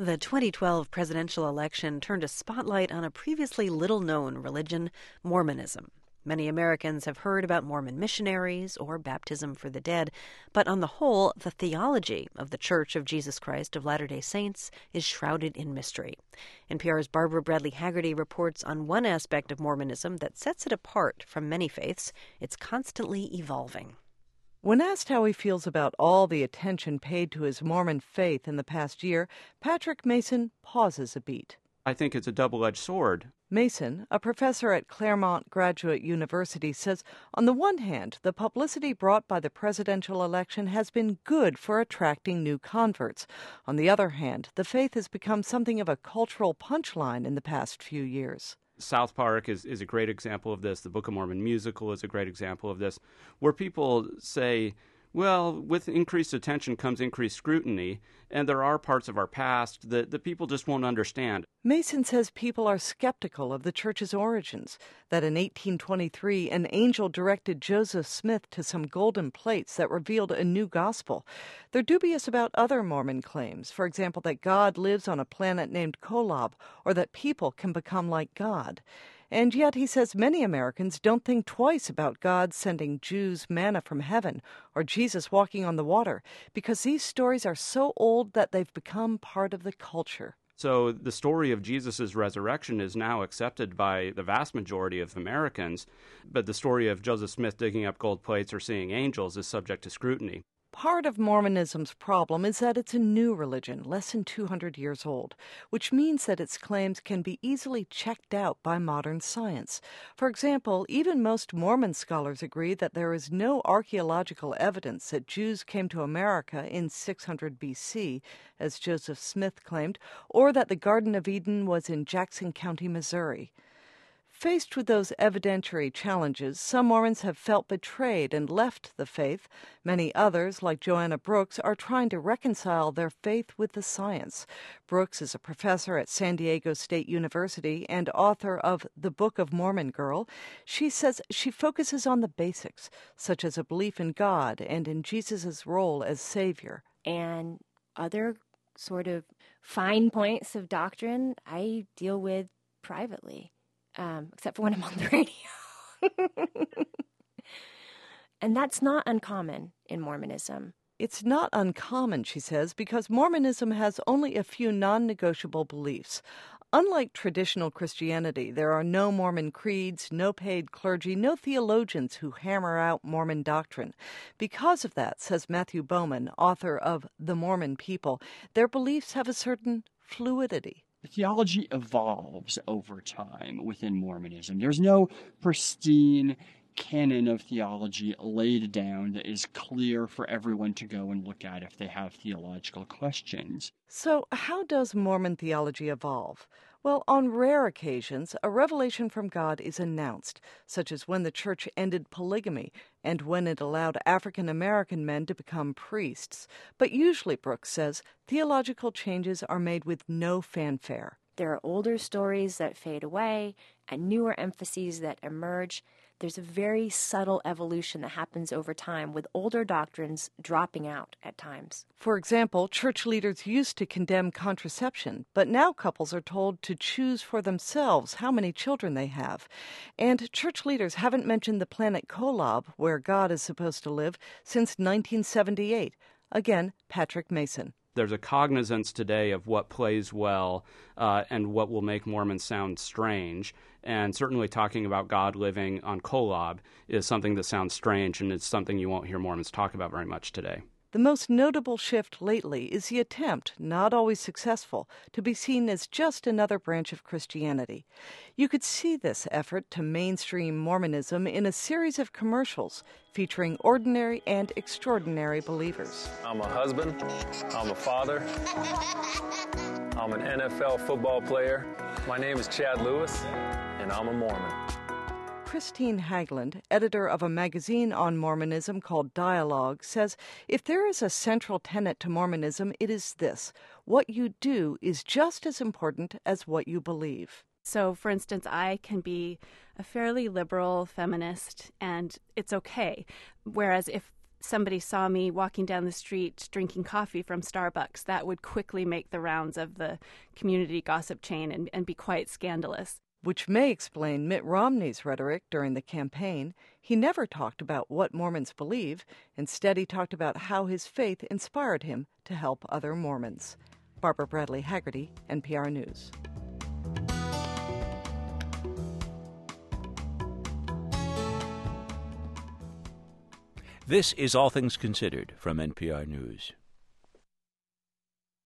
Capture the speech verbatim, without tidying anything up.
The twenty twelve presidential election turned a spotlight on a previously little-known religion, Mormonism. Many Americans have heard about Mormon missionaries or baptism for the dead, but on the whole, the theology of the Church of Jesus Christ of Latter-day Saints is shrouded in mystery. N P R's Barbara Bradley Haggerty reports on one aspect of Mormonism that sets it apart from many faiths. It's constantly evolving. When asked how he feels about all the attention paid to his Mormon faith in the past year, Patrick Mason pauses a beat. I think it's a double-edged sword. Mason, a professor at Claremont Graduate University, says on the one hand, the publicity brought by the presidential election has been good for attracting new converts. On the other hand, the faith has become something of a cultural punchline in the past few years. South Park is, is a great example of this. The Book of Mormon musical is a great example of this, where people say, well, with increased attention comes increased scrutiny, and there are parts of our past that, that people just won't understand. Mason says people are skeptical of the church's origins, that in eighteen twenty-three an angel directed Joseph Smith to some golden plates that revealed a new gospel. They're dubious about other Mormon claims, for example, that God lives on a planet named Kolob, or that people can become like God. And yet, he says, many Americans don't think twice about God sending Jews manna from heaven or Jesus walking on the water, because these stories are so old that they've become part of the culture. So the story of Jesus' resurrection is now accepted by the vast majority of Americans, but the story of Joseph Smith digging up gold plates or seeing angels is subject to scrutiny. Part of Mormonism's problem is that it's a new religion, less than two hundred years old, which means that its claims can be easily checked out by modern science. For example, even most Mormon scholars agree that there is no archaeological evidence that Jews came to America in six hundred B C, as Joseph Smith claimed, or that the Garden of Eden was in Jackson County, Missouri. Faced with those evidentiary challenges, some Mormons have felt betrayed and left the faith. Many others, like Joanna Brooks, are trying to reconcile their faith with the science. Brooks is a professor at San Diego State University and author of The Book of Mormon Girl. She says she focuses on the basics, such as a belief in God and in Jesus' role as Savior. And other sort of fine points of doctrine I deal with privately. Um, except for when I'm on the radio. And that's not uncommon in Mormonism. It's not uncommon, she says, because Mormonism has only a few non-negotiable beliefs. Unlike traditional Christianity, there are no Mormon creeds, no paid clergy, no theologians who hammer out Mormon doctrine. Because of that, says Matthew Bowman, author of The Mormon People, their beliefs have a certain fluidity. Theology evolves over time within Mormonism. There's no pristine canon of theology laid down that is clear for everyone to go and look at if they have theological questions. So how does Mormon theology evolve? Well, on rare occasions, a revelation from God is announced, such as when the church ended polygamy and when it allowed African American men to become priests. But usually, Brooks says, theological changes are made with no fanfare. There are older stories that fade away and newer emphases that emerge. There's a very subtle evolution that happens over time, with older doctrines dropping out at times. For example, church leaders used to condemn contraception, but now couples are told to choose for themselves how many children they have. And church leaders haven't mentioned the planet Kolob, where God is supposed to live, since nineteen seventy-eight. Again, Patrick Mason. There's a cognizance today of what plays well uh, and what will make Mormons sound strange. And certainly talking about God living on Kolob is something that sounds strange, and it's something you won't hear Mormons talk about very much today. The most notable shift lately is the attempt, not always successful, to be seen as just another branch of Christianity. You could see this effort to mainstream Mormonism in a series of commercials featuring ordinary and extraordinary believers. I'm a husband, I'm a father, I'm an N F L football player. My name is Chad Lewis, and I'm a Mormon. Christine Hagland, editor of a magazine on Mormonism called Dialogue, says if there is a central tenet to Mormonism, it is this: what you do is just as important as what you believe. So, for instance, I can be a fairly liberal feminist, and it's okay. Whereas if somebody saw me walking down the street drinking coffee from Starbucks, that would quickly make the rounds of the community gossip chain and, and be quite scandalous. Which may explain Mitt Romney's rhetoric during the campaign. He never talked about what Mormons believe. Instead, he talked about how his faith inspired him to help other Mormons. Barbara Bradley Haggerty, N P R News. This is All Things Considered from N P R News.